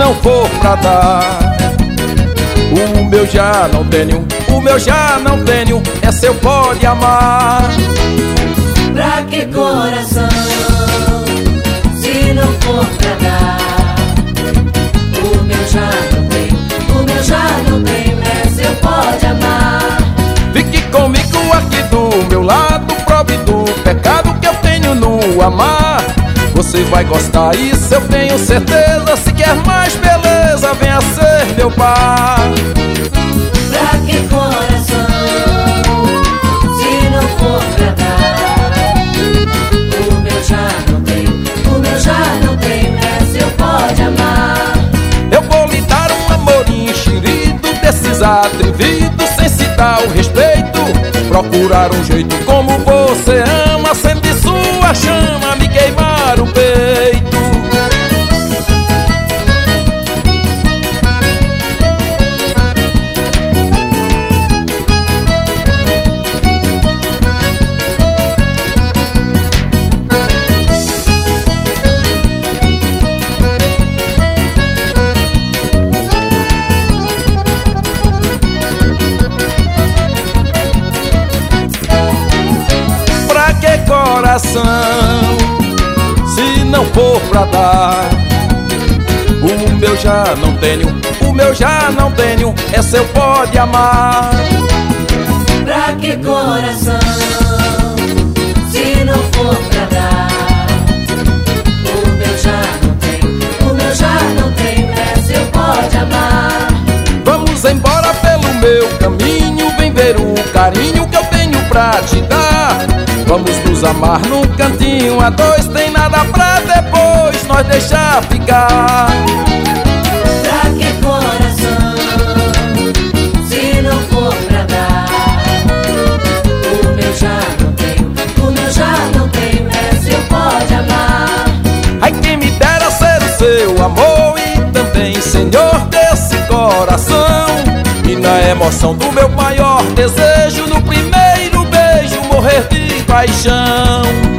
não for pra dar. O meu já não tenho, o meu já não tenho, é seu pode amar. Pra que coração, se não for pra dar? O meu já não tenho, o meu já não tenho, é seu pode amar. Fique comigo aqui do meu lado, prove do pecado que eu tenho no amar. Você vai gostar, isso eu tenho certeza. Se quer mais beleza, venha ser meu par. Pra que coração, se não for pra dar? O meu já não tenho, o meu já não tenho, é seu pode amar. Eu vou lhe dar um amor enxerido, desses atrevidos, sem se dar o respeito. Procurar um jeito como você ama, sempre sua chama me queimar o peito. Pra que coração, se não for pra dar? O meu já não tenho, o meu já não tenho, é seu pode amar. Pra que coração, se não for pra dar? O meu já não tenho, o meu já não tenho, é seu pode amar. Vamos embora pelo meu caminho, vem ver o carinho que eu tenho pra te dar. Vamos nos amar num cantinho a dois, tem nada pra depois nós deixar ficar. Pra que coração, se não for pra dar? O meu já não tenho, o meu já não tenho, é seu pode amar. Ai, quem me dera ser o seu amor e também senhor desse coração. E na emoção do meu maior desejo, no primeiro beijo morrer de paixão.